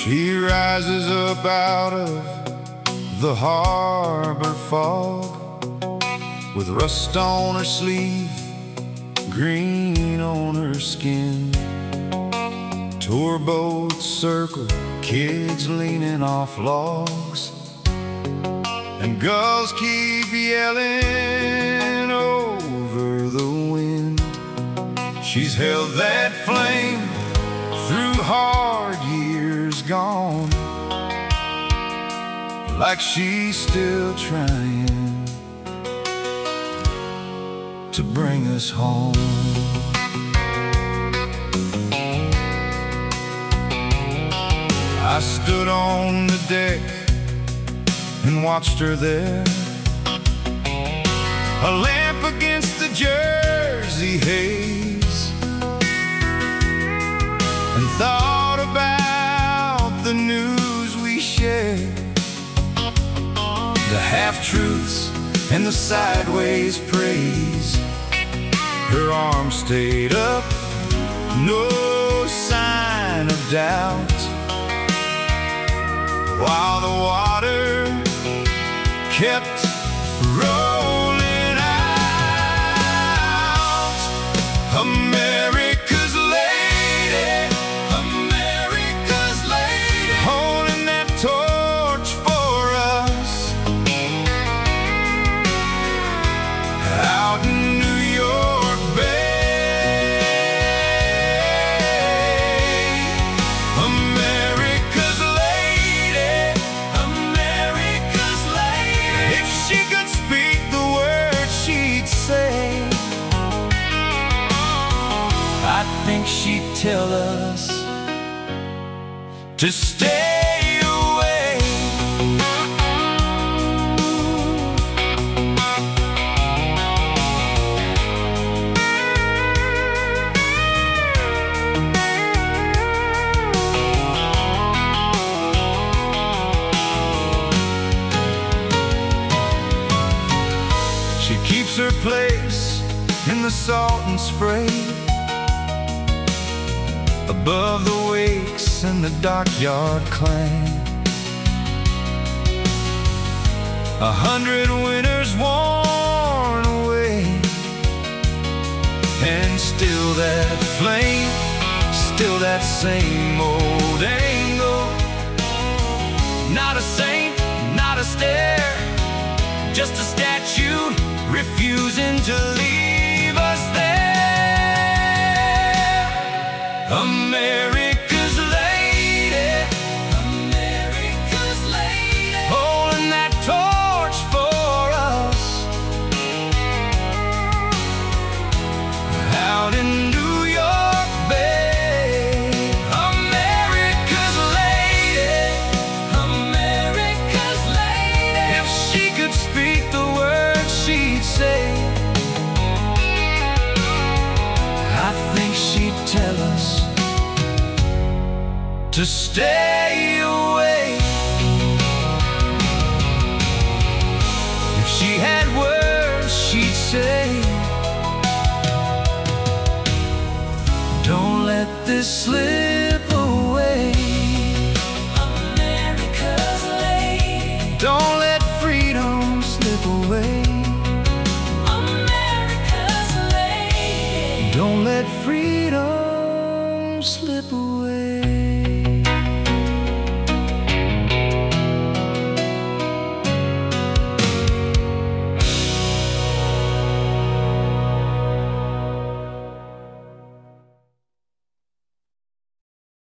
She rises up out of the harbor fog, with rust on her sleeve, green on her skin. Tour boats circle, kids leaning off logs, and gulls keep yelling over the wind. She's held that flame through hard years gone, like she's still trying to bring us home. I stood on the deck and watched her there, a lamp against the Jersey haze, and thought about the news we shared, the half-truths and the sideways praise. Her arm stayed up, no sign of doubt, while the water kept rolling out. America's lady, America's lady, holding that torch for us out in New York Bay. America's lady, America's lady. If she could speak the words she'd say, I think she'd tell us to stay away. She keeps her place in the salt and spray, above the wakes and the dockyard clang. 100 winters worn away, and still that flame, still that same old angle. Not a saint, not a stair, just a statue refusing to leave us there. America's lady, America's lady, holding that torch for us out in New York Bay. America's lady, America's lady. If she could speak the words she'd say, I think she'd tell us to stay away. If she had words she'd say, don't let this slip